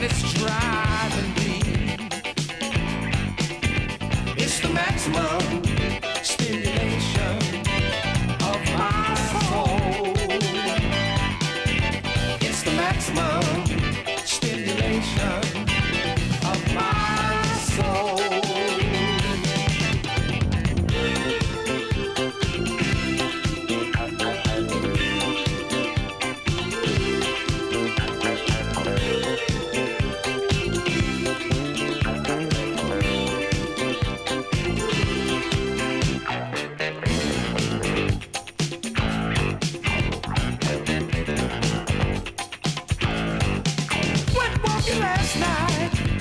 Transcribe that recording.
and it's driving me. It's the maximum stimulation of my soul. It's the maximum stimulation of my soul. Went walking last night